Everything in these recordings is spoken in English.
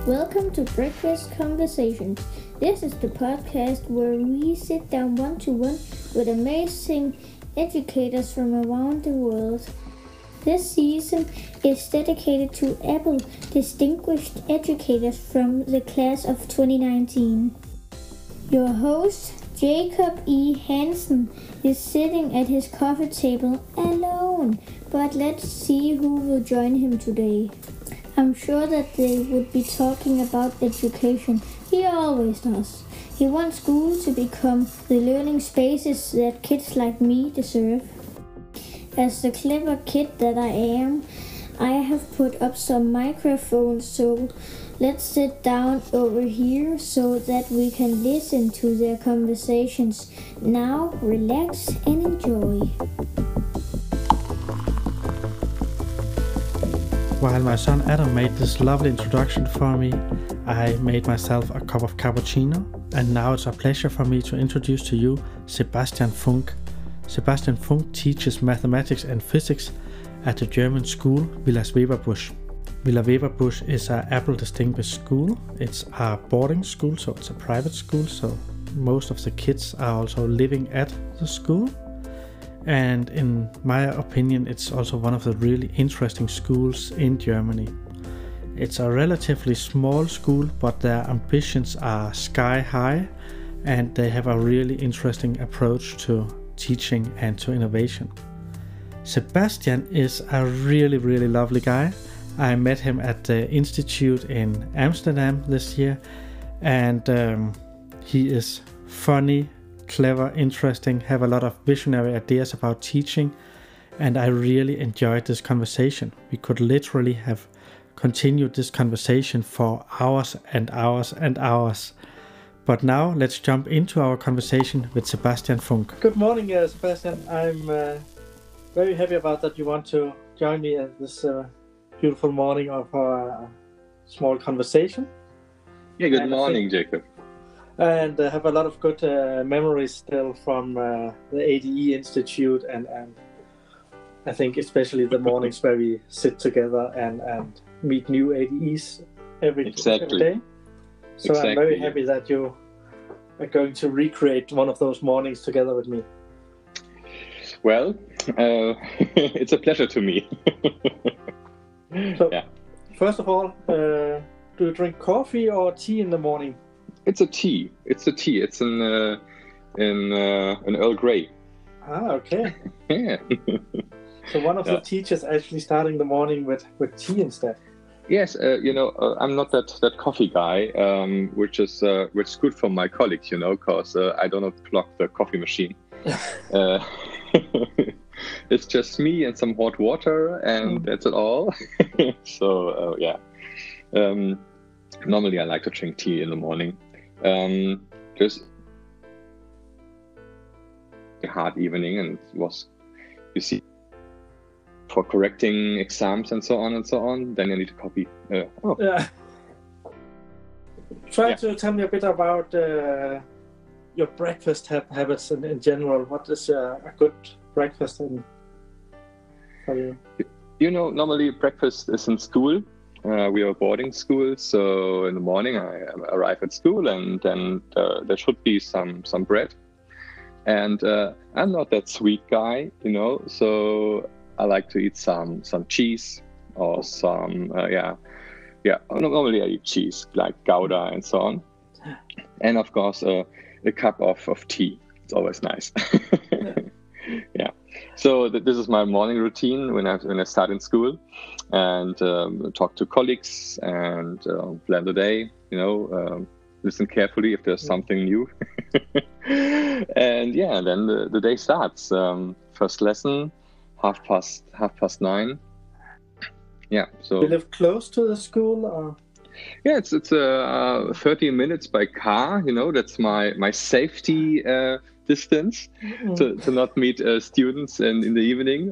Welcome to Breakfast Conversations. This is the podcast where we sit down one-to-one with amazing educators from around the world. This season is dedicated to Apple Distinguished Educators from the class of 2019. Your host, Jacob E. Hansen, is sitting at his coffee table alone, but let's see who will join him today. I'm sure that they would be talking about education. He always does. He wants school to become the learning spaces that kids like me deserve. As the clever kid that I am, I have put up some microphones, so let's sit down over here so that we can listen to their conversations. Now, relax and enjoy. While my son Adam made this lovely introduction for me, I made myself a cup of cappuccino, and now it's a pleasure for me to introduce to you Sebastian Funk. Sebastian Funk teaches mathematics and physics at the German school Villa-Weberbusch. Villa-Weberbusch is an Apple Distinguished school. It's a boarding school, so it's a private school, so most of the kids are also living at the school. And in my opinion, it's also one of the really interesting schools in Germany. It's a relatively small school, but their ambitions are sky high, and they have a really interesting approach to teaching and to innovation. Sebastian is a really lovely guy. I met him at the Institute in Amsterdam this year, and he is funny, clever, interesting, have a lot of visionary ideas about teaching, and I really enjoyed this conversation. We could literally have continued this conversation for hours and hours and hours. But now let's jump into our conversation with Sebastian Funk. Good morning, Sebastian. I'm very happy about that you want to join me at this beautiful morning of our small conversation. Yeah, good morning, Jacob. And have a lot of good memories still from the ADE Institute, and I think especially the mornings where we sit together and meet new ADEs every day. So exactly. I'm very happy that you are going to recreate one of those mornings together with me. Well, it's a pleasure to me. So, yeah. First of all, do you drink coffee or tea in the morning? It's a tea. It's an Earl Grey. Ah, okay. Yeah. So one of the teachers actually starting the morning with tea instead. Yes, I'm not that coffee guy, which is good for my colleagues, because I do not clog the coffee machine. It's just me and some hot water, and that's it all. So yeah. Normally, I like to drink tea in the morning. Just a hard evening, and it was, for correcting exams and so on. Then you need a coffee. Yeah. Try to tell me a bit about your breakfast habits in general. What is a good breakfast for you? Normally breakfast is in school. We are a boarding school, so in the morning I arrive at school, and then there should be some bread. And I'm not that sweet guy, so I like to eat some cheese or some normally I eat cheese like Gouda and so on, and of course a cup of tea. It's always nice. Yeah. So this is my morning routine when I start in school, and talk to colleagues and plan the day. Listen carefully if there's something new, and then the day starts. First lesson, 9:30. Yeah. So you live close to the school, or? Yeah, it's 30 minutes by car. That's my safety distance to not meet students in the evening.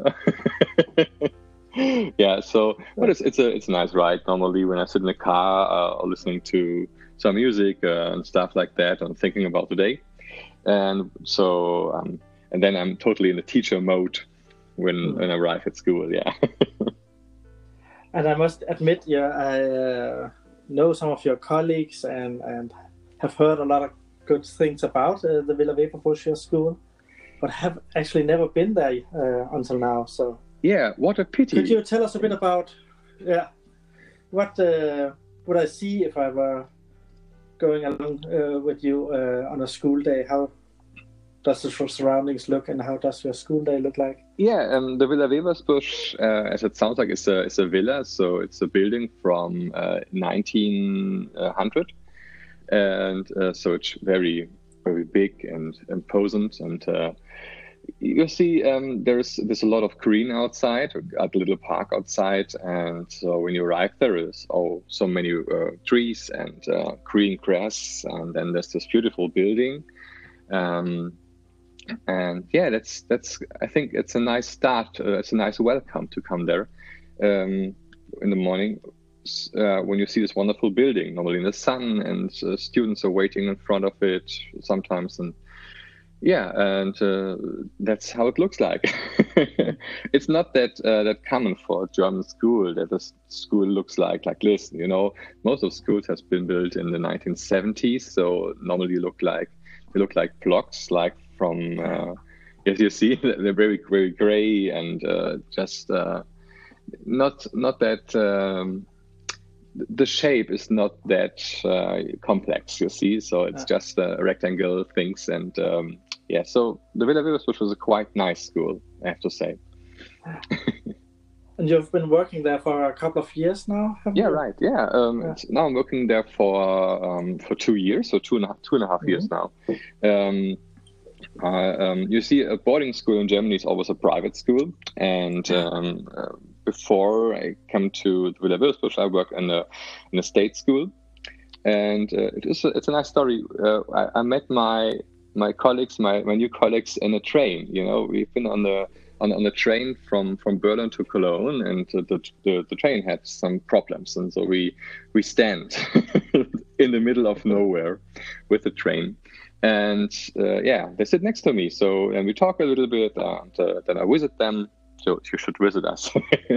Yeah, so but it's a nice ride normally when I sit in the car or listening to some music and stuff like that, and thinking about the day. And so and then I'm totally in the teacher mode when I arrive at school. Yeah. And I must admit, know some of your colleagues and have heard a lot of good things about the Villa Weberbusch School, but have actually never been there until now. So yeah, what a pity. Could you tell us a bit about what would I see if I were going along with you on a school day? How does the surroundings look, and how does your school day look like? Yeah, the Villa Weberbusch, as it sounds like, is a villa. So it's a building from 1900, and so it's very, very big and imposing. And you see, there's a lot of green outside, at the little park outside, and so when you arrive, there is so many trees and green grass, and then there's this beautiful building. And yeah, that's I think it's a nice start. It's a nice welcome to come there in the morning when you see this wonderful building, normally in the sun, and students are waiting in front of it sometimes, and that's how it looks like. It's not that common for a German school that the school looks like this. You know, most of schools has been built in the 1970s, so normally they look like blocks, like from as you see, they're very, very gray and just not that. The shape is not that complex, you see. So it's just rectangle things, and so the Villa Weberbusch was a quite nice school, I have to say. And you've been working there for a couple of years now, haven't you? Right. Yeah. Now I'm working there for 2 years, so two and a half years now. You see, a boarding school in Germany is always a private school, and before I come to the Villa Weberbusch, I worked in a state school, and it's a nice story. I met my colleagues, my new colleagues, in a train. You know, we've been on the train from Berlin to Cologne, and the train had some problems, and so we stand in the middle of nowhere with the train. And they sit next to me. So, and we talk a little bit, and then I visit them. So you should visit us.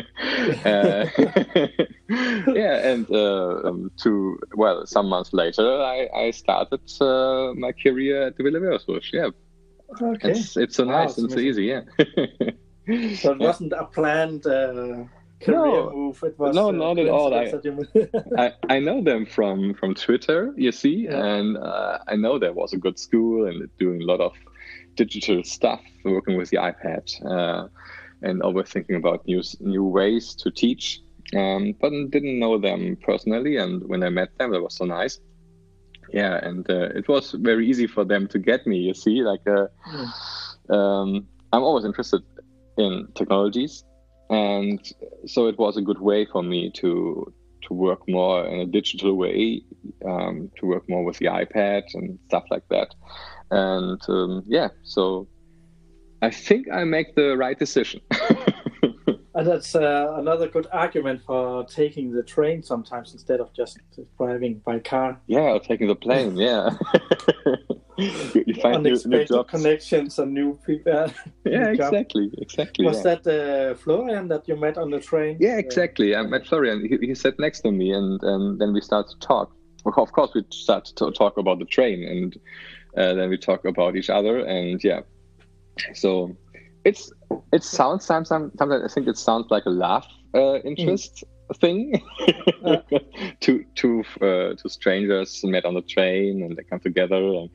Some months later, I started my career at the Villa Weberbusch. Yeah, okay. It's so nice and so easy. Yeah. So it wasn't a planned career move. It was no, not at all. I know them from Twitter, you see, and I know there was a good school and doing a lot of digital stuff, working with the iPad, and always thinking about new ways to teach. But didn't know them personally, and when I met them, it was so nice. Yeah, and it was very easy for them to get me. You see, I'm always interested in technologies. And so it was a good way for me to work more in a digital way, to work more with the iPad and stuff like that. And so I think I make the right decision. And that's another good argument for taking the train sometimes instead of just driving by car. Yeah, or taking the plane, yeah. You find new jobs. Connections and new people. Yeah, exactly. Was that Florian that you met on the train? Yeah, exactly. I met Florian. He sat next to me, and then we started to talk. Of course, we started to talk about the train, and then we talk about each other, and so it sounds sometimes I think it sounds like a love interest thing. Two strangers met on the train and they come together,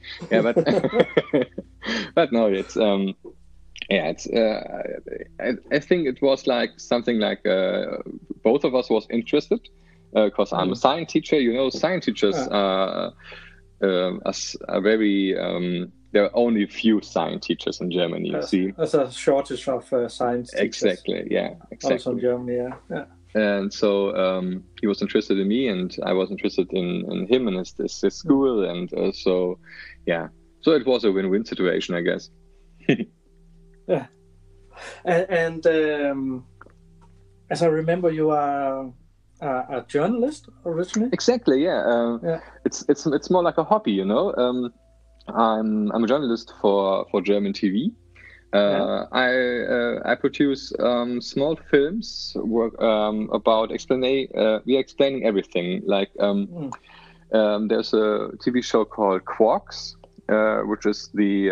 but no, it's I think it was like something like both of us was interested, because I'm a science teacher. You know, science teachers are very there are only a few science teachers in Germany. You see, there's a shortage of science teachers. Exactly. Also in Germany. Yeah. And so he was interested in me, and I was interested in him and his school, and so it was a win-win situation, I guess. Yeah, and as I remember, you are a journalist originally. Exactly, yeah. It's more like a hobby, you know. I'm a journalist for German TV, I produce small films about we are explaining everything. Like there's a TV show called Quarks, which is the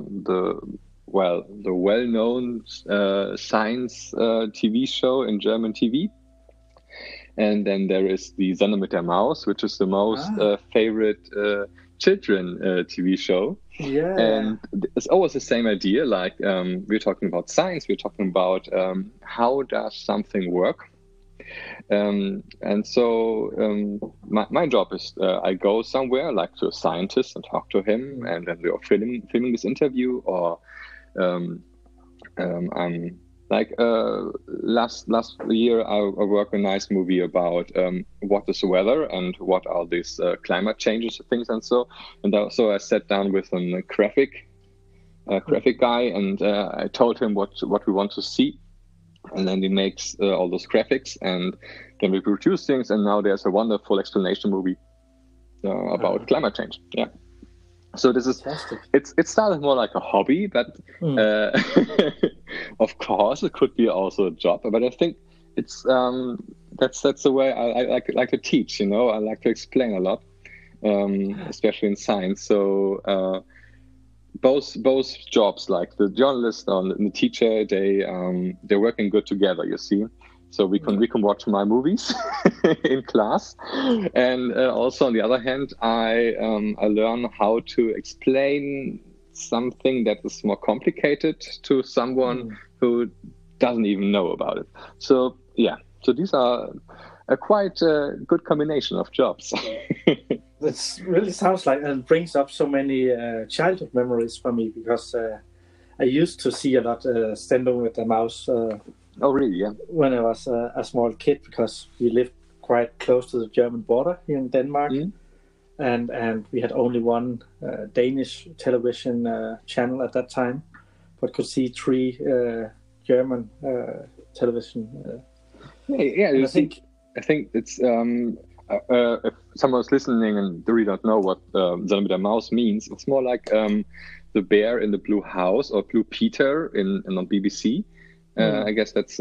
well-known science TV show in German TV. And then there is the Sonne mit der Maus, which is the most favorite children TV show. Yeah. And it's always the same idea. Like we're talking about science, we're talking about how does something work. And so my job is I go somewhere, like to a scientist, and talk to him, and then we are filming this interview, or I'm like last year I worked on a nice movie about what is the weather and what are these climate changes and things, and so I sat down with a graphic guy, and I told him what we want to see, and then he makes all those graphics, and then we produce things, and now there's a wonderful explanation movie about climate change. Yeah. So this is fantastic. It started more like a hobby, but of course it could be also a job. But I think it's that's the way I like to teach. You know, I like to explain a lot, especially in science. So both jobs, like the journalist and the teacher, they're working good together. You see. So we can watch my movies in class, and also on the other hand, I learn how to explain something that is more complicated to someone who doesn't even know about it. So yeah, so these are a quite good combination of jobs. That really sounds like, and brings up so many childhood memories for me, because I used to see a lot Sendung mit der Maus. Oh, really? Yeah. When I was a small kid, because we lived quite close to the German border here in Denmark, and we had only one Danish television channel at that time, but could see 3 German television. I think it's if someone's listening and they really don't know what Sonne mit der Maus means, it's more like the bear in the blue house, or Blue Peter on BBC. I guess that's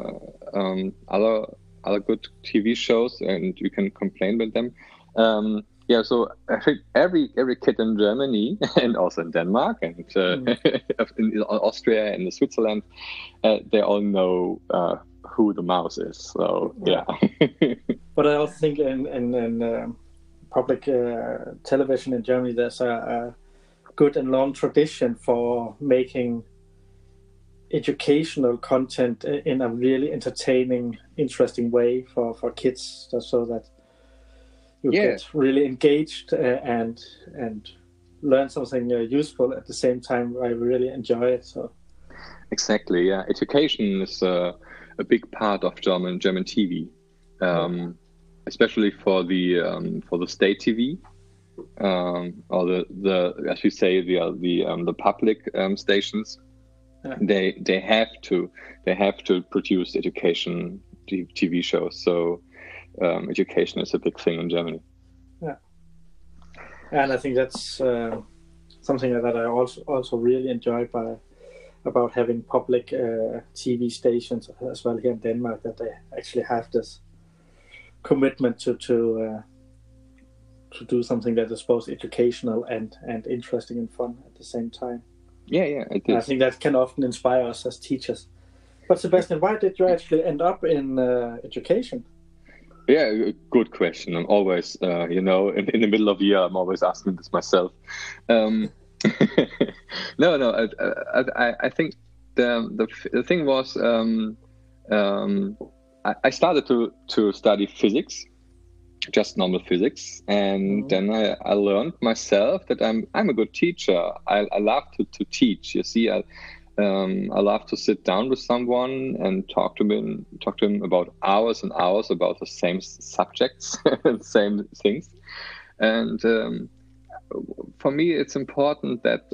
other good TV shows, and you can complain with them. So I think every kid in Germany and also in Denmark and in Austria and Switzerland, they all know who the mouse is. So yeah. But I also think in public television in Germany, there's a good and long tradition for making educational content in a really entertaining, interesting way for kids, so that you get really engaged and learn something useful at the same time. I really enjoy it. So exactly, yeah. Education is a big part of German TV, especially for the state TV, or the as we say the public stations. They have to produce education TV shows. So education is a big thing in Germany. Yeah, and I think that's something that I also really enjoy about having public TV stations as well here in Denmark, that they actually have this commitment to do something that is both educational and interesting and fun at the same time. Yeah, it is. I think that can often inspire us as teachers. But Sebastian, why did you actually end up in education? Yeah, good question. I'm always, in the middle of the year, I'm always asking this myself. No. I think the thing was, I started to study physics, just normal physics, and then I learned myself that I'm a good teacher. I love to teach. You see, I love to sit down with someone and talk to him about hours and hours about the same subjects, same things. And for me, it's important that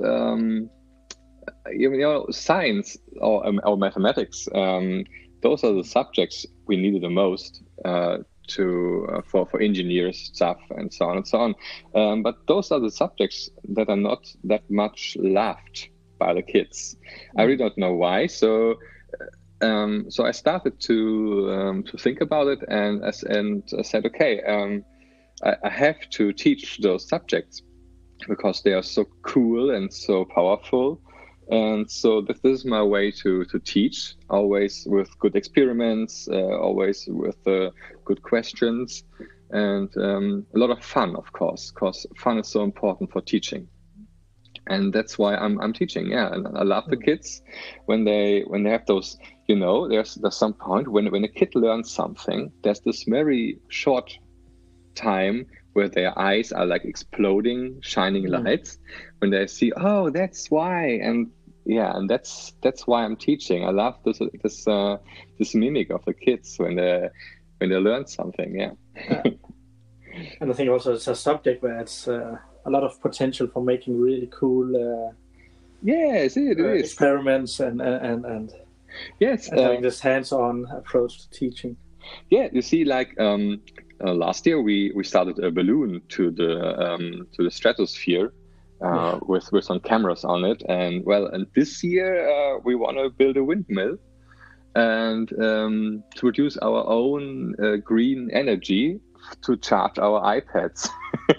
science or mathematics. Those are the subjects we needed the most for engineers stuff and so on and so on. But those are the subjects that are not that much loved by the kids. I really don't know why. So I started to think about it, and I said, okay, I have to teach those subjects because they are so cool and so powerful. And so this is my way to teach, always with good experiments, always with good questions, and a lot of fun, of course, because fun is so important for teaching. And that's why I'm teaching. Yeah, and I love the kids when they have those. There's some point when a kid learns something. There's this very short time where their eyes are like exploding, shining lights when they see, oh, that's why, and that's why I'm teaching. I love this mimic of the kids when they learn something. Yeah. And I think also it's a subject where it's a lot of potential for making really cool it is experiments and yes, having this hands-on approach to teaching. Yeah, you see, like last year we started a balloon to the stratosphere with some cameras on it, and this year we want to build a windmill and to produce our own green energy to charge our iPads.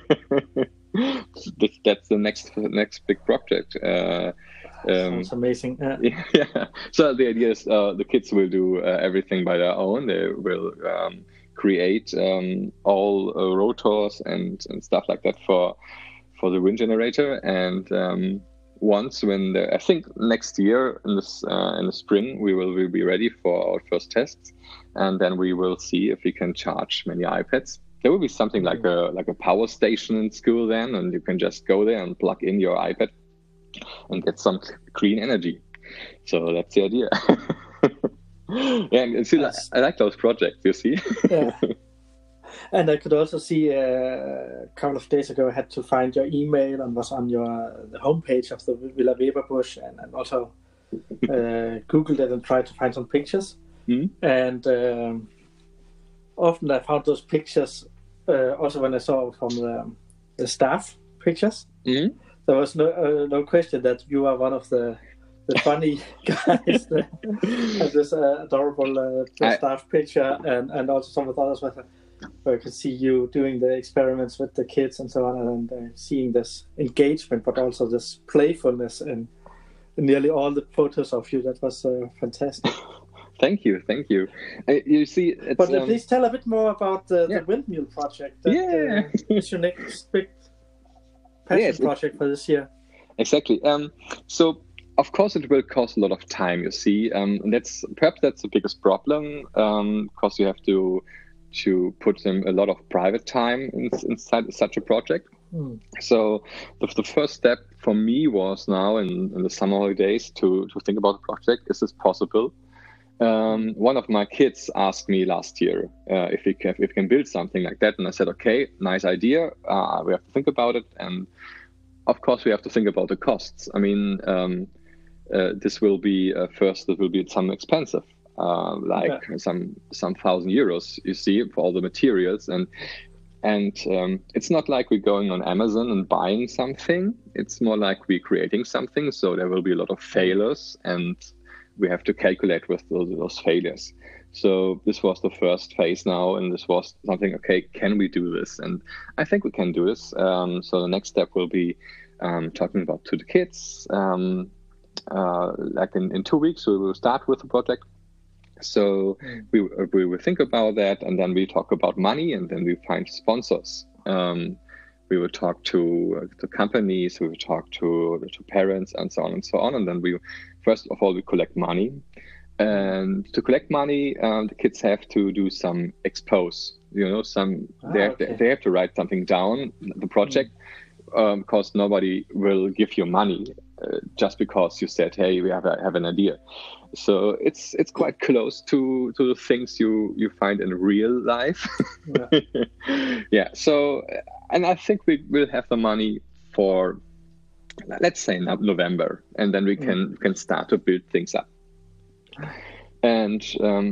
That's the next big project. Sounds amazing. Yeah. So the idea is the kids will do everything by their own. They will create all rotors and stuff like that for the wind generator. And once I think next year in the spring we will be ready for our first tests, and then we will see if we can charge many iPads. There will be something like a power station in school then, and you can just go there and plug in your iPad and get some clean energy. So that's the idea. Yeah, and see, I like those projects, you see. Yeah. And I could also see a couple of days ago I had to find your email and was on the homepage of the Villa Weberbusch, and also Googled it and tried to find some pictures. And often I found those pictures also when I saw from the staff pictures. There was no question that you are one of the funny guys that have this adorable staff picture, and also some of the others where I could see you doing the experiments with the kids and so on, and seeing this engagement, but also this playfulness in nearly all the photos of you. That was fantastic. Thank you. You see, but please tell a bit more about the windmill project. It's your next big passion project for this year. Exactly. So of course it will cost a lot of time, you see, and that's the biggest problem, because you have to put in a lot of private time inside such a project. So the first step for me was now in the summer holidays to think about the project. Is this possible? One of my kids asked me last year if we can build something like that, and I said, okay, nice idea. We have to think about it, and of course we have to think about the costs. I mean, this will be some expensive, some €1,000, you see, for all the materials, and it's not like we're going on Amazon and buying something. It's more like we're creating something. So there will be a lot of failures, and we have to calculate with those failures. So this was the first phase now, and this was something, okay, can we do this? And I think we can do this. So the next step will be talking about to the kids. Like in 2 weeks, we will start with the project. So we will think about that, and then we talk about money, and then we find sponsors. We will talk to companies, we will talk to parents, and so on and so on. And then first of all, we collect money. And to collect money, the kids have to do some expose. They have to write something down, the project, because nobody will give you money just because you said, hey, we have an idea. So it's quite close to the things you find in real life. So, and I think we will have the money for, let's say, November, and then we can start to build things up. And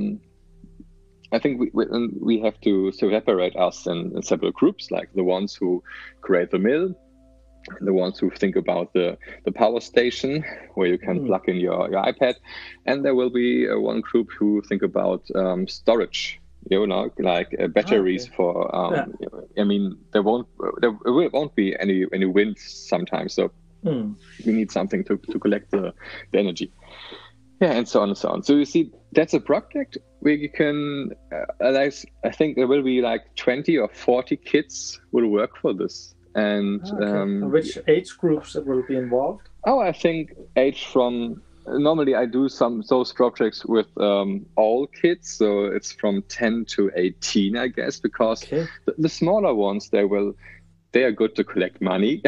I think we have to separate us in several groups, like the ones who create the mill, the ones who think about the power station where you can plug in your iPad, and there will be one group who think about storage, like batteries for. I mean, there won't be any wind sometimes, so we need something to collect the energy. Yeah, and so on and so on. So you see, that's a project where you can. I think there will be like 20 or 40 kids will work for this. And which age groups will be involved? Oh, I think age from. Normally, I do those projects with all kids, so it's from 10 to 18, I guess, because the smaller ones they are good to collect money,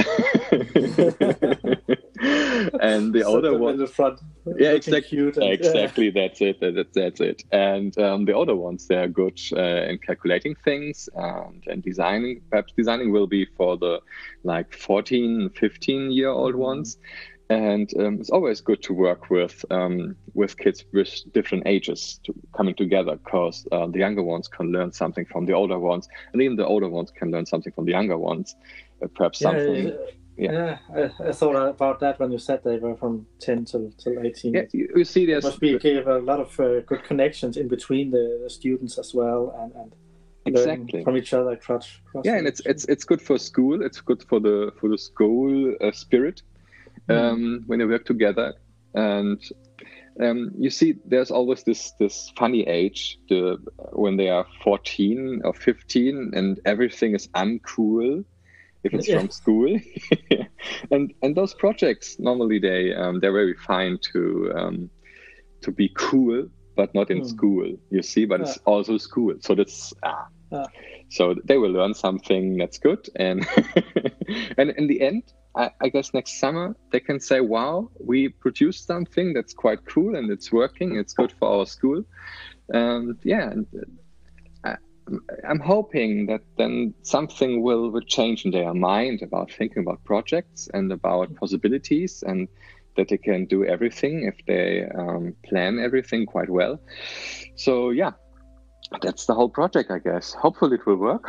and the older ones in the front. Yeah, exactly. That's it. That's it. And the older ones, they are good in calculating things and designing. Perhaps designing will be for the 14, 15-year-old ones. And it's always good to work with kids with different ages coming together, because the younger ones can learn something from the older ones, and even the older ones can learn something from the younger ones. Perhaps something. Yeah, I thought about that when you said they were from 10 till 18. Yeah, you see, there must be gave a lot of good connections in between the students as well, and exactly from each other. Yeah, and it's good for school. It's good for the school spirit. When they work together, and you see, there's always this funny age, when they are 14 or 15, and everything is uncool if it's from school. and those projects normally they're very fine to be cool, but not in school. You see, but it's also school, so that's so they will learn something that's good, and and in the end. I guess next summer they can say, wow, we produced something that's quite cool and it's working, it's good for our school. And I'm hoping that then something will change in their mind about thinking about projects and about possibilities, and that they can do everything if they plan everything quite well. So yeah, that's the whole project, I guess. Hopefully it will work.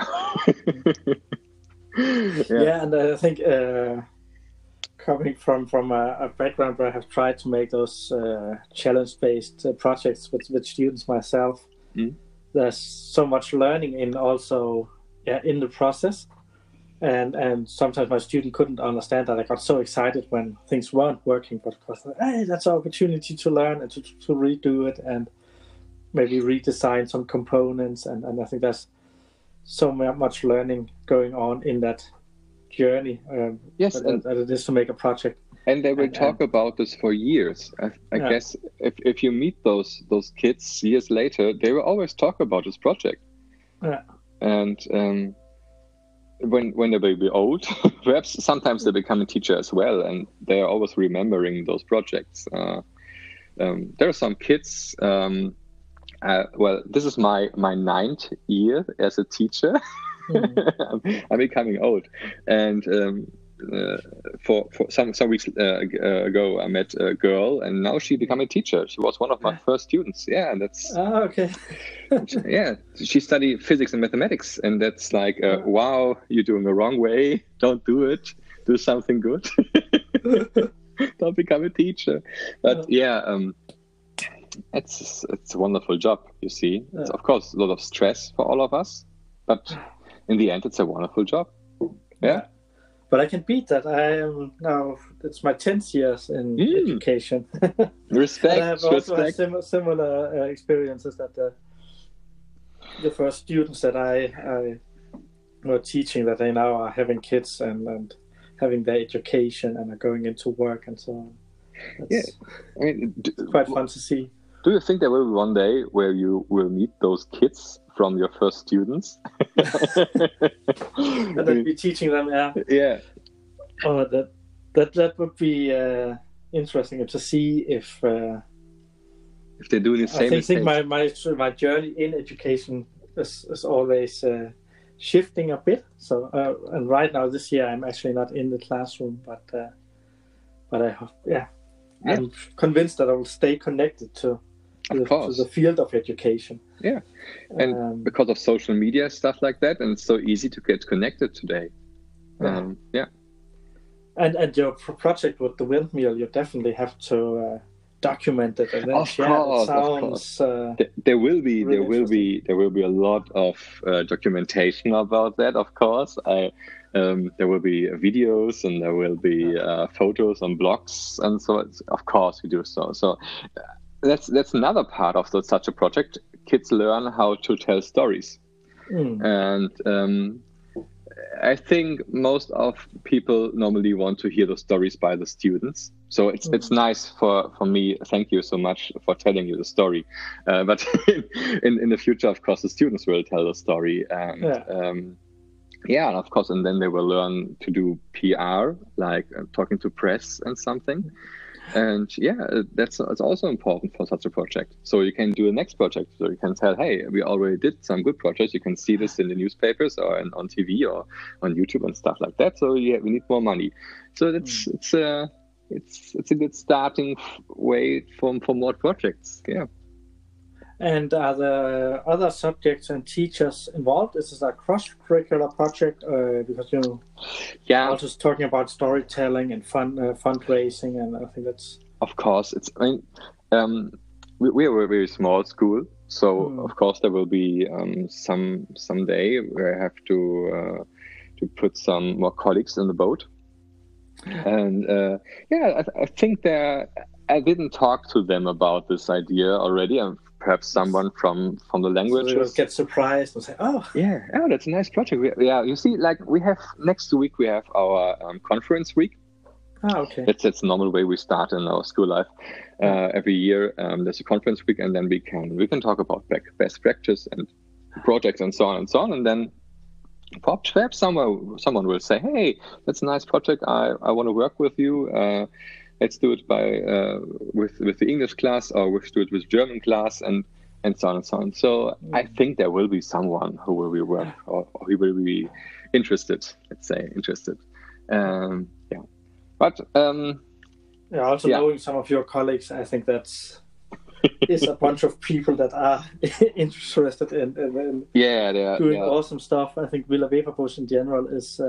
Yeah, and I think coming from a background where I have tried to make those challenge-based projects with students myself, there's so much learning in the process, and sometimes my student couldn't understand that I got so excited when things weren't working, but of course, hey, that's an opportunity to learn and to redo it and maybe redesign some components, and I think that's so much learning going on in that journey. Yes, that it is to make a project. And they will talk about this for years. I guess if you meet those kids years later, they will always talk about this project. Yeah. And when they will be old, perhaps sometimes they become a teacher as well, and they are always remembering those projects. There are some kids. Well, this is my 9th year as a teacher. I'm becoming old, and for some weeks ago, I met a girl, and now she became a teacher. She was one of my first students. Yeah, that's okay. Yeah, she studied physics and mathematics, and that's like, wow, you're doing the wrong way. Don't do it. Do something good. Don't become a teacher. But it's a wonderful job, you see. It's, of course, a lot of stress for all of us, but in the end, it's a wonderful job. Yeah. But I can beat that. I am now, it's my 10th years in education. Respect. And I have also had similar experiences that the first students that I were teaching, that they now are having kids and having their education and are going into work and so on. It's quite fun to see. Do you think there will be one day where you will meet those kids from your first students? And I'll be teaching them, Yeah. Oh, that would be interesting to see if they do the same. I think my journey in education is always shifting a bit. So and right now this year I'm actually not in the classroom, but I hope, I'm convinced that I will stay connected to the field of education. Yeah, and because of social media, stuff like that, and it's so easy to get connected today. And your project with the windmill, you definitely have to document it and then share course, it. Sounds there will be really there will be a lot of documentation about that. Of course, there will be videos and there will be photos on blogs, and so of course we do so. So that's another part of such a project. Kids learn how to tell stories, and I think most of people normally want to hear the stories by the students. So it's nice for me. Thank you so much for telling you the story. But in the future, of course, the students will tell the story. And and of course, and then they will learn to do PR, like talking to press and something. And it's also important for such a project. So you can do a next project. So you can tell, hey, we already did some good projects. You can see this in the newspapers or on TV or on YouTube and stuff like that. So we need more money. So it's a good starting way for more projects. Yeah. And are there other subjects and teachers involved? Is this a cross-curricular project? Because also talking about storytelling and fundraising, and I think that's of course. We are a very small school, so of course there will be someday where I have to put some more colleagues in the boat. And I think I didn't talk to them about this idea already. Perhaps someone from the languages. So they'll get surprised and say, that's a nice project. You see, like we have next week we have our conference week. Okay. That's the normal way we start in our school life. Every year there's a conference week, and then we can talk about best practice and projects and so on and so on. And then perhaps someone will say, hey, that's a nice project. I want to work with you. Let's do it with the English class, or let's do it with German class, and so on and so on. So I think there will be someone who will be or who will be interested. Let's say interested. But knowing some of your colleagues, I think that's is a bunch of people that are interested in doing awesome stuff. I think Villa Weberbusch in general is.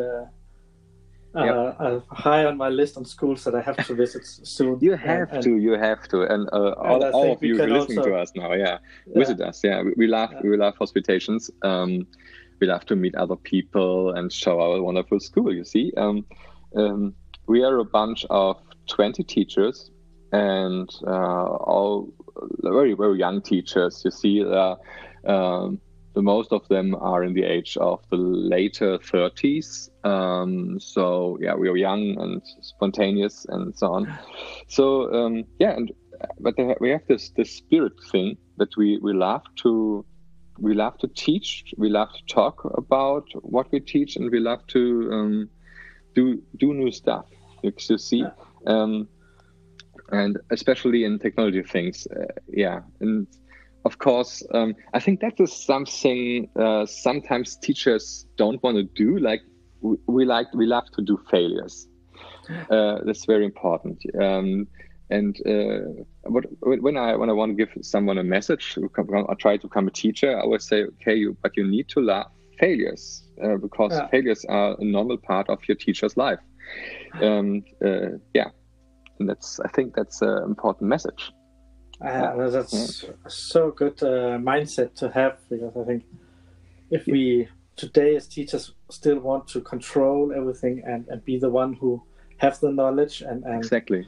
High on my list on schools that I have to visit soon. You have to, and all of you listening to us now, visit us. We love hospitations. We love to meet other people and show our wonderful school. You see, we are a bunch of 20 teachers, and all very, very young teachers. You see, the most of them are in the age of the later 30s. So we are young and spontaneous and so on. So but we have this spirit thing that we love to teach. We love to talk about what we teach, and we love to do new stuff. You see, and especially in technology things. And of course, I think that is something sometimes teachers don't want to do. Like we love to do failures. That's very important. When I want to give someone a message, I try to become a teacher. I always say, okay, but you need to love failures because failures are a normal part of your teacher's life. And I think that's an important message. That's so good mindset to have, because I think if we today as teachers still want to control everything and be the one who have the knowledge and exactly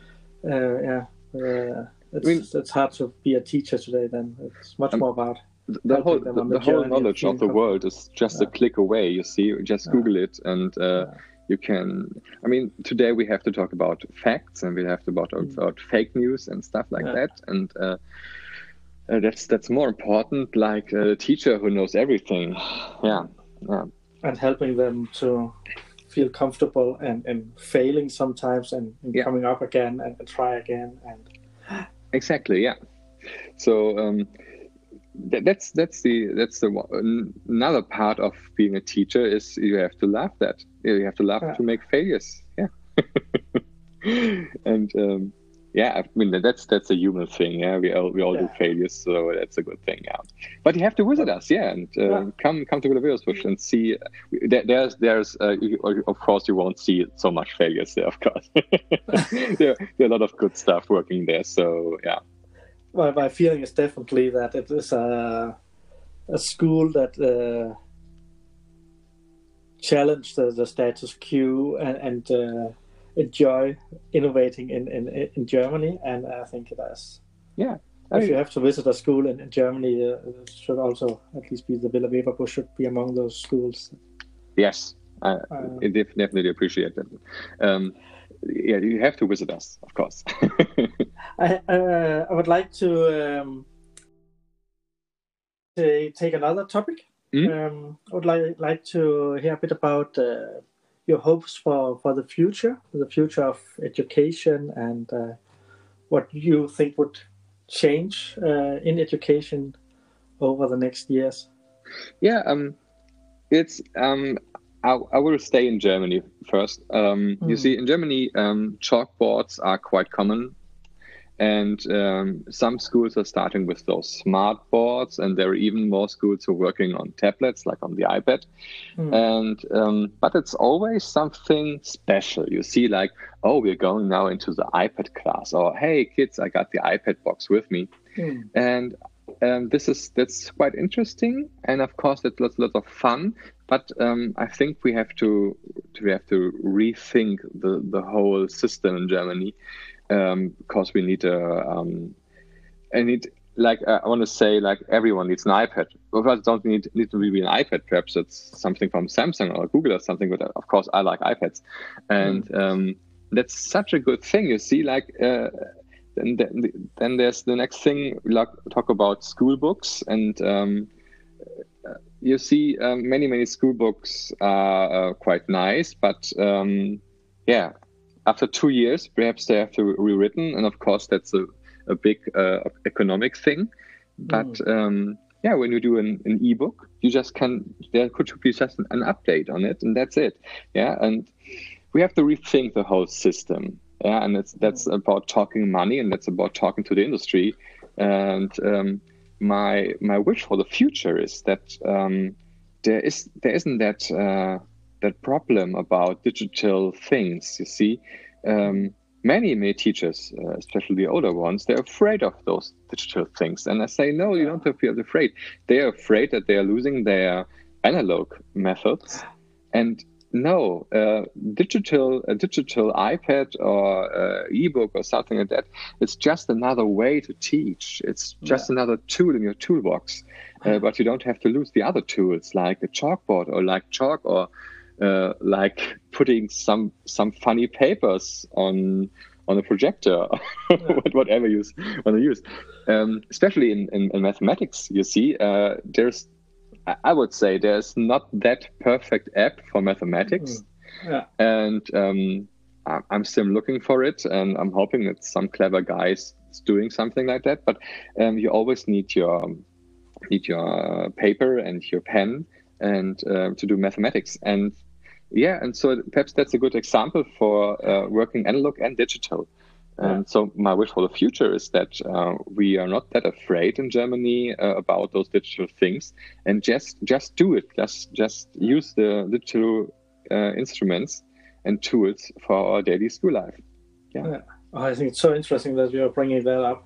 it's hard to be a teacher today. Then it's much more about the whole knowledge of the world is just a click away. You see, just Google it and you can. I mean, today we have to talk about facts and we have to talk about fake news and stuff like that. And that's more important. Like a teacher who knows everything. And helping them to feel comfortable and failing sometimes and coming up again and try again and exactly. So that's another part of being a teacher is you have to love that. You have to love to make failures. And yeah, I mean that's a human thing. Yeah, we all do failures, so that's a good thing. Yeah, but you have to visit us, and come to Wilhelmsbusch and see. There's of course you won't see so much failures there. Of course, there are a lot of good stuff working there. So yeah. Well, my feeling is definitely that it is a school that challenge the status quo and enjoy innovating in Germany, and I think it is. Yeah. If you have to visit a school in Germany, it should also at least be the Villa Weberbusch should be among those schools. Yes, I definitely appreciate that. Yeah, you have to visit us, of course. I would like to take another topic. I would like to hear a bit about your hopes for the future of education, and what you think would change in education over the next years. Yeah, it's I will stay in Germany first. You see, in Germany, chalkboards are quite common. And some schools are starting with those smart boards, and there are even more schools who are working on tablets, like on the iPad. And but it's always something special. You see, like, oh, we're going now into the iPad class, or hey, kids, I got the iPad box with me. And that's quite interesting, and of course, that's lots of fun. But I think we have to rethink the whole system in Germany. Because we need I want to say, like, everyone needs an iPad. Well, it don't need to be an iPad. Perhaps it's something from Samsung or Google or something. But of course, I like iPads, and that's such a good thing. You see, like, then there's the next thing. We talk about school books, and you see, many school books are quite nice, but yeah. After 2 years, perhaps they have to be rewritten, and of course that's a big economic thing. But yeah, when you do an ebook, you just there could be just an update on it, and that's it. Yeah, and we have to rethink the whole system. Yeah, and that's about talking money, and that's about talking to the industry. And my wish for the future is that there isn't that problem about digital things. You see, many teachers, especially the older ones, they're afraid of those digital things. And I say, no, you don't have to be afraid. They're afraid that they are losing their analog methods. And no, digital iPad or ebook or something like that, it's just another way to teach. It's just another tool in your toolbox. But you don't have to lose the other tools, like a chalkboard or like chalk, or like putting some funny papers on a projector, whatever you want to use. Especially in mathematics, you see, I would say there's not that perfect app for mathematics, and I'm still looking for it, and I'm hoping that some clever guys is doing something like that. But you always need your paper and your pen, and to do mathematics. And and so perhaps that's a good example for working analog and digital. So my wish for the future is that we are not that afraid in Germany about those digital things, and just do it. Just use the digital instruments and tools for our daily school life. Yeah. I think it's so interesting that you are bringing that up.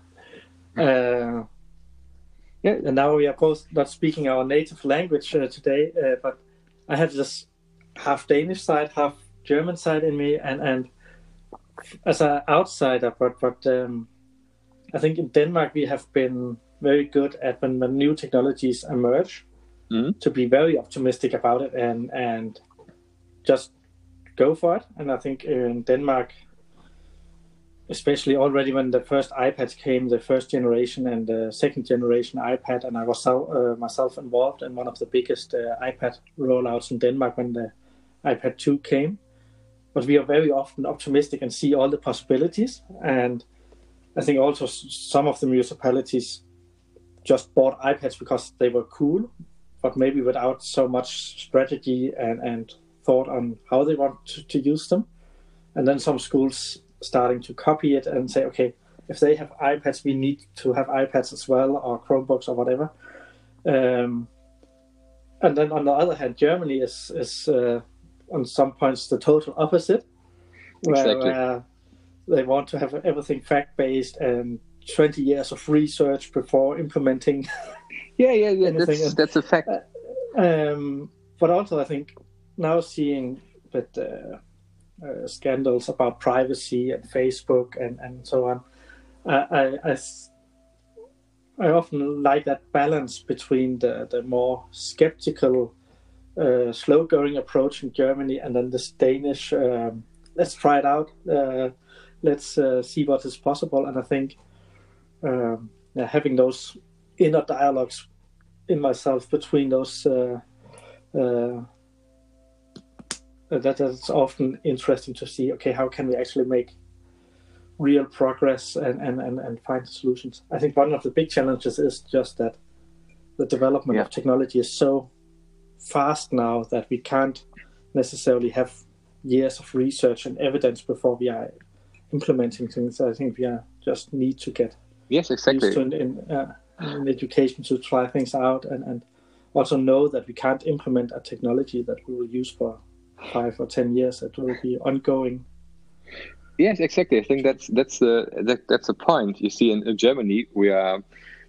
And now we are both not speaking our native language today, but I have this half Danish side, half German side in me, and as an outsider, but I think in Denmark we have been very good at when new technologies emerge to be very optimistic about it and just go for it. And I think in Denmark, especially already when the first iPads came, the first generation and the second generation iPad, and I was myself involved in one of the biggest iPad rollouts in Denmark when the iPad 2 came. But we are very often optimistic and see all the possibilities. And I think also some of the municipalities just bought iPads because they were cool, but maybe without so much strategy and thought on how they want to use them. And then some schools starting to copy it and say, okay, if they have iPads, we need to have iPads as well, or Chromebooks or whatever. And then on the other hand, Germany is on some points the total opposite, where they want to have everything fact-based and 20 years of research before implementing. Yeah. That's a fact. But also, I think now seeing that scandals about privacy and Facebook and so on, I often like that balance between the more skeptical, slow-going approach in Germany, and then this Danish, let's try it out, let's see what is possible. And I think having those inner dialogues in myself between those, that's often interesting to see, okay, how can we actually make real progress and find solutions. I think one of the big challenges is just that the development of technology is so fast now that we can't necessarily have years of research and evidence before we are implementing things. I think we just need to get used to in education to try things out and also know that we can't implement a technology that we will use for 5 or 10 years. It will be ongoing. Yes, exactly. I think that's a point. You see, in Germany, we are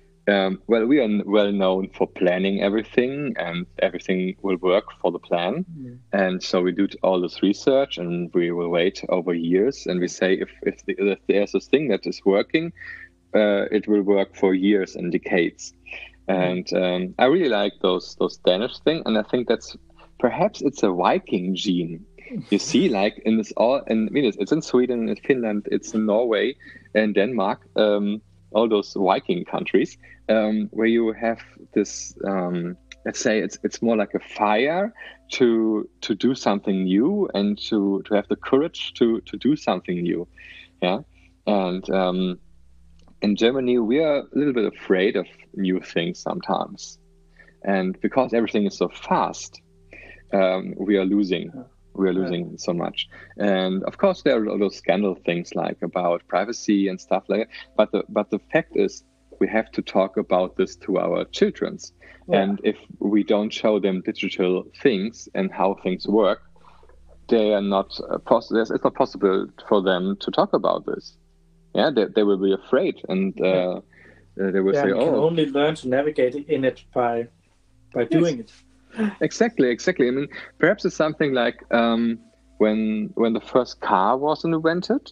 we are well known for planning everything, and everything will work for the plan. And so we do all this research, and we will wait over years, and we say if there's this thing that is working, it will work for years and decades. And I really like those Danish thing, and I think that's perhaps it's a Viking gene. You see, like in this it's in Sweden, in Finland, it's in Norway and Denmark, all those Viking countries, where you have this, let's say it's more like a fire to do something new and to have the courage to do something new. Yeah. And in Germany, we are a little bit afraid of new things sometimes. And because everything is so fast, we are losing. We are losing so much. And of course, there are all those scandal things like about privacy and stuff like that. But the fact is, we have to talk about this to our children. And if we don't show them digital things and how things work, they are not it's not possible for them to talk about this. Yeah, they will be afraid, and they will say, "Oh, can only learn to navigate in it by doing it." Exactly. I mean, perhaps it's something like when the first car was invented,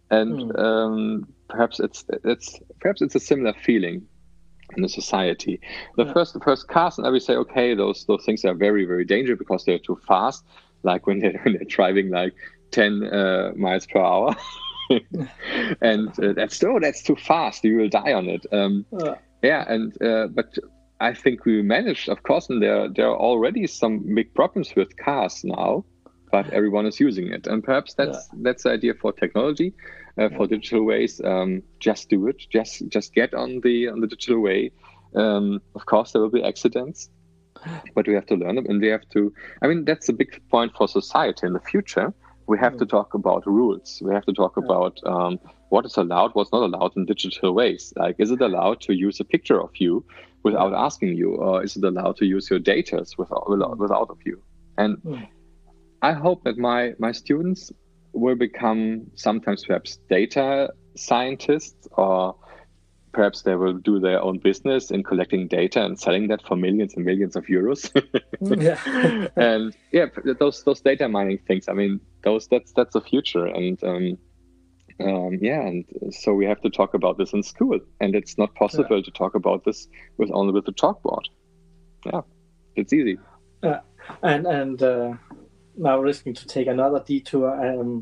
and perhaps it's a similar feeling in the society. The first cars, and I would say, okay, those things are very, very dangerous because they're too fast. Like when they're driving like 10 miles per hour, and that's too fast. You will die on it. But I think we managed, of course, and there are already some big problems with cars now, but everyone is using it. And perhaps that's the idea for technology, for digital ways. Just do it. Just get on the digital way. Of course, there will be accidents, but we have to learn them, and we have to. I mean, that's a big point for society in the future. We have to talk about rules. We have to talk about what is allowed, what's not allowed in digital ways. Like, is it allowed to use a picture of you without asking you, or is it allowed to use your data without of you? And I hope that my students will become sometimes perhaps data scientists, or perhaps they will do their own business in collecting data and selling that for millions and millions of euros. And those data mining things. I mean, that's the future. And and so we have to talk about this in school, and it's not possible to talk about this only with the chalkboard. Yeah, it's easy. And now risking to take another detour.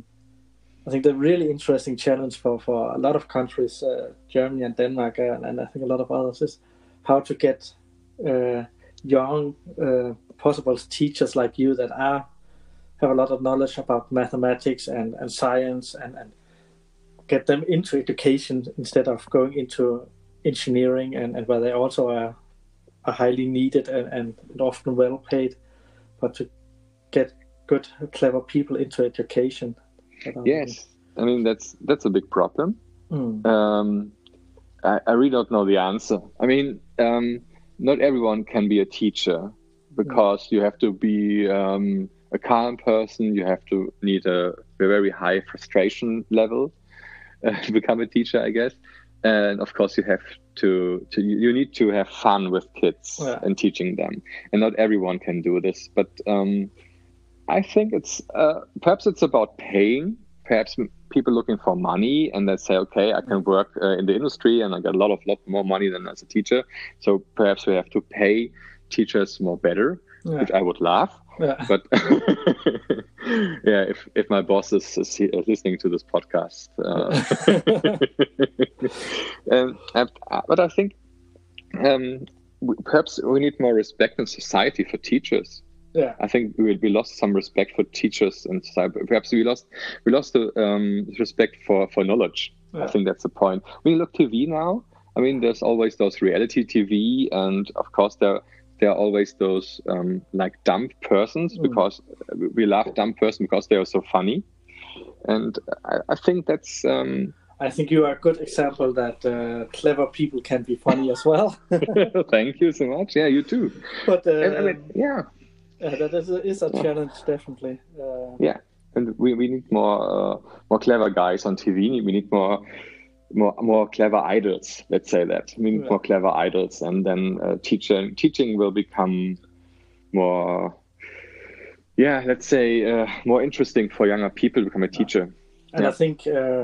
I think the really interesting challenge for a lot of countries, Germany and Denmark, and I think a lot of others, is how to get young possible teachers like you that have a lot of knowledge about mathematics and science and get them into education instead of going into engineering and where they also are highly needed and often well paid, but to get good, clever people into education. Yes, I mean that's a big problem. I really don't know the answer. I mean, not everyone can be a teacher because you have to be a calm person. You have to need a very high frustration level to become a teacher, I guess. And of course, you need to have fun with kids and teaching them. And not everyone can do this. But I think perhaps it's about paying. Perhaps people looking for money and they say, okay, I can work in the industry and I get a lot more money than as a teacher. So perhaps we have to pay teachers more better, which I would love. Yeah. But if my boss is listening to this podcast, but I think perhaps we need more respect in society for teachers. Yeah, I think we lost some respect for teachers in society. Perhaps we lost the respect for knowledge. Yeah. I think that's the point. When you look TV now, I mean, there's always those reality TV, and of course there are always those like dumb persons because we love dumb person because they are so funny, and I think that's. I think you are a good example that clever people can be funny as well. Thank you so much. Yeah, you too. But I mean, that is a challenge, definitely. And we need more clever guys on TV. We need more clever idols. Let's say that. We need more clever idols, and then teaching will become more. Yeah, let's say more interesting for younger people to become a teacher. And I think.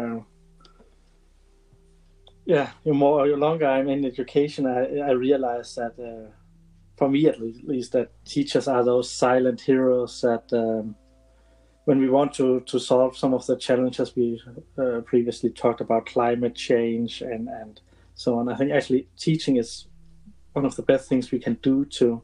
The longer I'm in education, I realize that, for me at least, that teachers are those silent heroes that when we want to solve some of the challenges we previously talked about, climate change and so on, I think actually teaching is one of the best things we can do to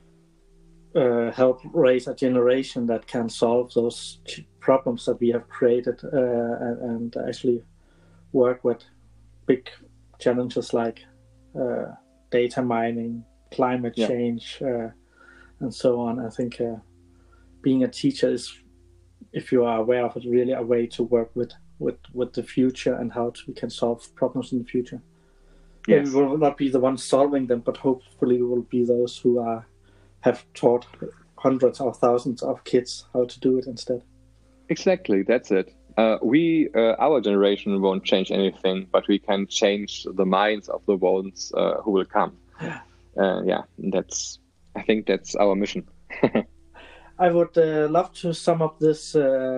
help raise a generation that can solve those problems that we have created and actually work with big challenges like data mining, climate change, and so on. I think being a teacher is, if you are aware of it, really a way to work with the future and how we can solve problems in the future. Yes. Maybe we will not be the ones solving them, but hopefully we will be those who have taught hundreds or thousands of kids how to do it instead. Exactly, that's it. Our generation won't change anything, but we can change the minds of the ones who will come. I think that's our mission. I would love to sum up this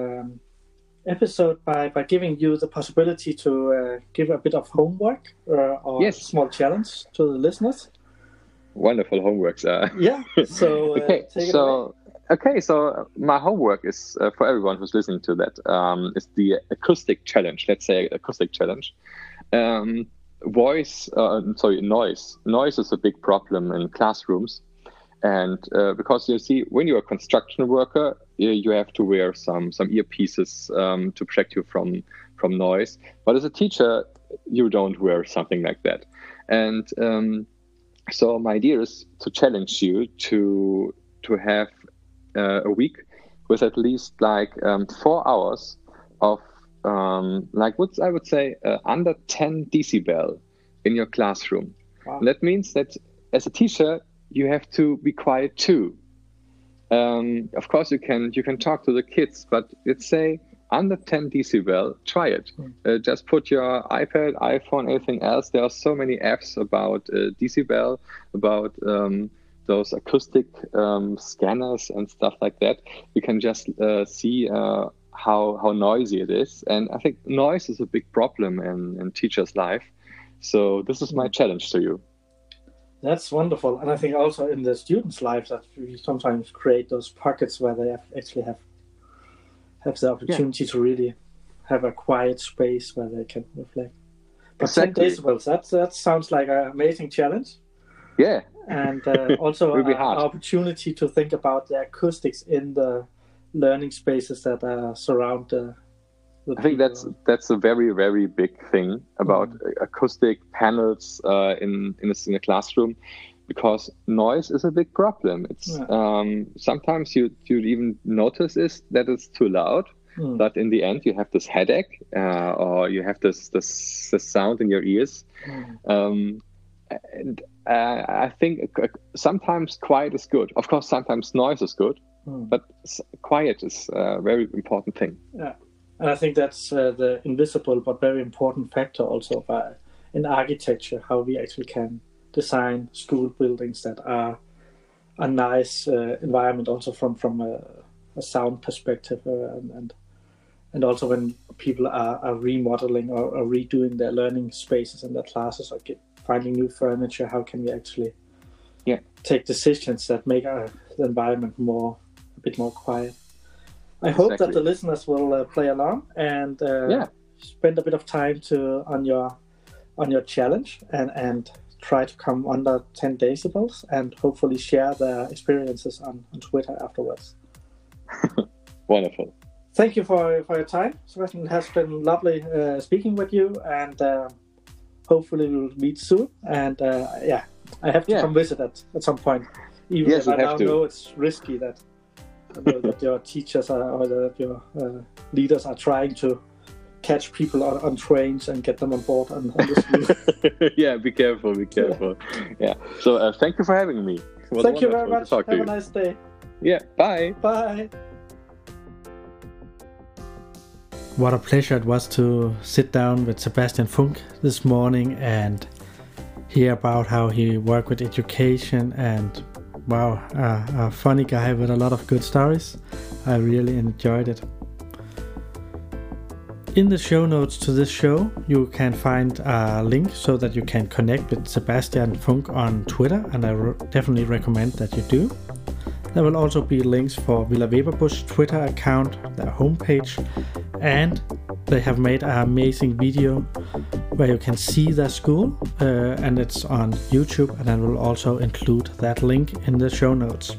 episode by giving you the possibility to give a bit of homework or a small challenge to the listeners. Wonderful homework. Yeah, so take it away. Okay, so my homework is for everyone who's listening to that. Is the acoustic challenge. Let's say acoustic challenge. Noise. Noise is a big problem in classrooms, and because you see, when you're a construction worker, you have to wear some earpieces to protect you from noise. But as a teacher, you don't wear something like that. And so my idea is to challenge you to have a week with at least 4 hours of what I would say under 10 decibel in your classroom. Wow. That means that as a teacher you have to be quiet too. Of course you can talk to the kids, but let's say under 10 decibel, try it. Just put your iPad, iPhone, anything else. There are so many apps about decibel, about those acoustic scanners and stuff like that. You can just see how noisy it is. And I think noise is a big problem in teachers' life. So this is my challenge to you. That's wonderful. And I think also in the students' lives that we sometimes create those pockets where they actually have the opportunity to really have a quiet space where they can reflect. But exactly. 10 decibels, that sounds like an amazing challenge. Yeah. And also an opportunity to think about the acoustics in the learning spaces that surround the I think that's a very, very big thing about acoustic panels in a classroom, because noise is a big problem. It's sometimes you even notice that it's too loud, but in the end you have this headache or you have this sound in your ears. And I think sometimes quiet is good. Of course, sometimes noise is good, but quiet is a very important thing. Yeah, and I think that's the invisible but very important factor also in architecture, how we actually can design school buildings that are a nice environment also from a sound perspective, and also when people are remodeling or redoing their learning spaces and their classes or finding new furniture, how can we actually take decisions that make the environment a bit more quiet. I hope that the listeners will play along and spend a bit of time on your challenge and try to come under 10 decibels and hopefully share their experiences on Twitter afterwards. Wonderful. Thank you for your time, Sebastian. It has been lovely speaking with you, and hopefully we'll meet soon. And I have to come visit at some point. Even if I now know it's risky that your teachers or that your leaders are trying to catch people on trains and get them on board on this view. Yeah, be careful. Yeah. So thank you for having me. Thank you very much. Have a nice day. Yeah, bye. Bye. What a pleasure it was to sit down with Sebastian Funk this morning and hear about how he worked with education, and wow, a funny guy with a lot of good stories. I really enjoyed it. In the show notes to this show, you can find a link so that you can connect with Sebastian Funk on Twitter, and I definitely recommend that you do. There will also be links for Villa Weberbusch Twitter account, their homepage, and they have made an amazing video where you can see their school, and it's on YouTube, and I will also include that link in the show notes.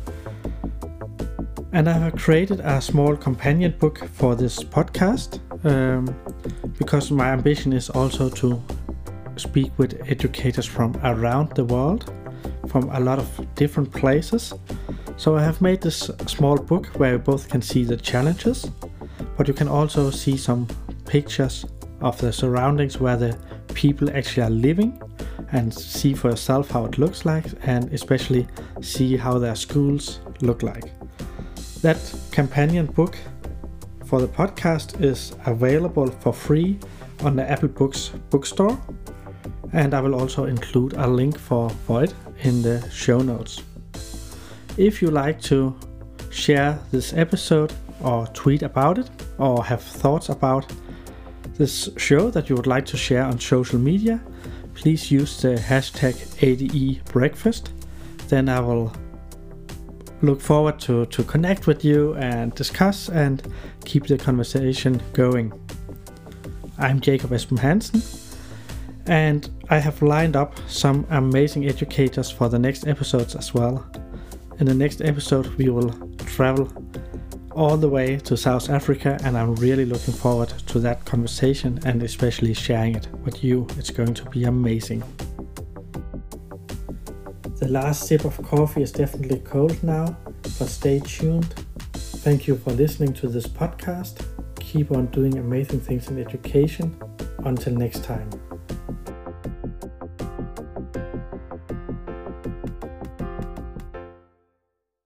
And I have created a small companion book for this podcast, because my ambition is also to speak with educators from around the world, from a lot of different places. So I have made this small book where you both can see the challenges, but you can also see some pictures of the surroundings where the people actually are living, and see for yourself how it looks like, and especially see how their schools look like. That companion book for the podcast is available for free on the Apple Books bookstore, and I will also include a link for it in the show notes. If you like to share this episode or tweet about it, or have thoughts about this show that you would like to share on social media, please use the hashtag ADEBreakfast. Then I will look forward to connect with you and discuss and keep the conversation going. I'm Jacob Esben Hansen, and I have lined up some amazing educators for the next episodes as well. In the next episode we will travel all the way to South Africa, and I'm really looking forward to that conversation and especially sharing it with you. It's going to be amazing. The last sip of coffee is definitely cold now, but stay tuned. Thank you for listening to this podcast. Keep on doing amazing things in education. Until next time.